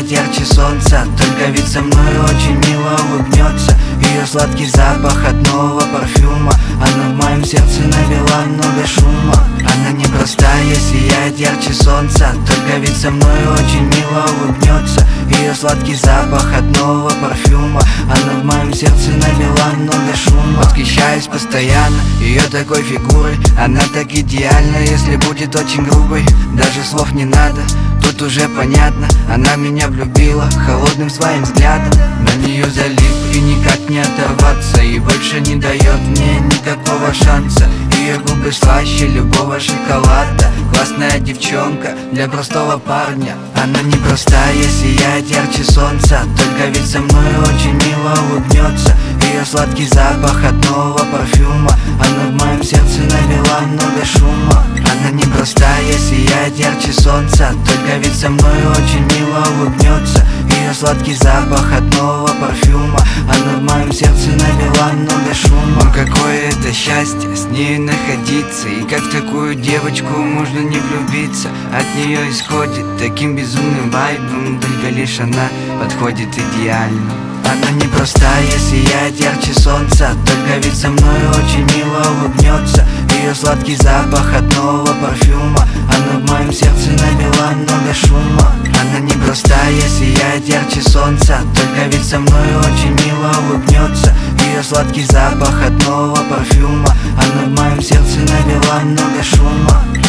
сияет ярче солнца. Только ведь со мной очень мило улыбнется. Ее сладкий запах от нового парфюма. Она в моем сердце навела много шума. Она непростая, сияет ярче солнца. Только ведь со мной очень мило улыбнется. Ее сладкий запах от нового парфюма. Она в моем сердце навела много шума. Восхищаюсь постоянно ее такой фигурой. Она так идеальна, если будет очень грубой. Даже слов не надо, тут уже понятно. Она меня влюбила холодным своим взглядом. На нее залип и никак не оторваться. И больше не дает мне никакого шанса. Ее губы слаще любого шоколада. Классная девчонка для простого парня. Она непростая, сияет ярче солнца. Только ведь со мной очень мило улыбнется. Ее сладкий запах от нового парфюма. Она в моем сердце навела много шума. Она непростая, сияет ярче солнца. Только ведь со мной очень мило улыбнется. Ее сладкий запах от нового парфюма. Она в моем сердце навела много шума. Какое это счастье с ней находиться. И как в такую девочку можно не влюбиться. От нее исходит таким безумным вайбом. Только лишь она подходит идеально. Она непростая, сияет ярче солнца. Только ведь со мной очень мило улыбнется. Ее сладкий запах от нового парфюма. Она в моем сердце навела много шума. Она непростая, сияет ярче солнца. Только ведь со мной очень мило улыбнется. Ее сладкий запах от нового парфюма. Она в моем сердце навела много шума.